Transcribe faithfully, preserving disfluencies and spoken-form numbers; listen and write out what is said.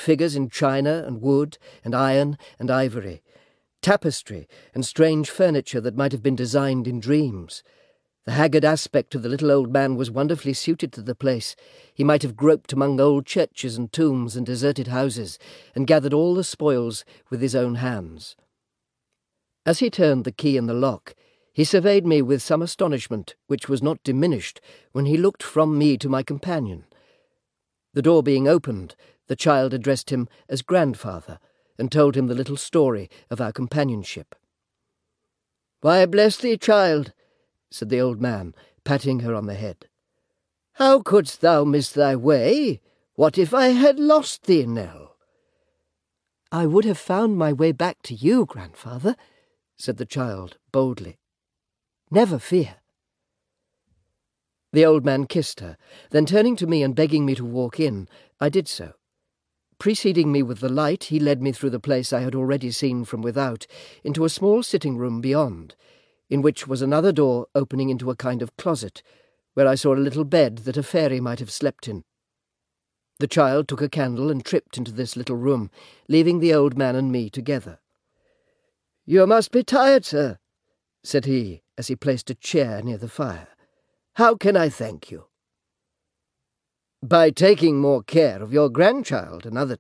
figures in china and wood and iron and ivory, tapestry and strange furniture that might have been designed in dreams. The haggard aspect of the little old man was wonderfully suited to the place. He might have groped among old churches and tombs and deserted houses, and gathered all the spoils with his own hands. As he turned the key in the lock, he surveyed me with some astonishment, which was not diminished when he looked from me to my companion. The door being opened, the child addressed him as grandfather, and told him the little story of our companionship. "Why, bless thee, child," said the old man, patting her on the head. "How couldst thou miss thy way? What if I had lost thee, Nell?" "I would have found my way back to you, grandfather," said the child boldly. "Never fear." The old man kissed her, then turning to me and begging me to walk in, I did so. Preceding me with the light, he led me through the place I had already seen from without, into a small sitting-room beyond, in which was another door opening into a kind of closet, where I saw a little bed that a fairy might have slept in. The child took a candle and tripped into this little room, leaving the old man and me together. "You must be tired, sir," said he, as he placed a chair near the fire. "How can I thank you?" "By taking more care of your grandchild another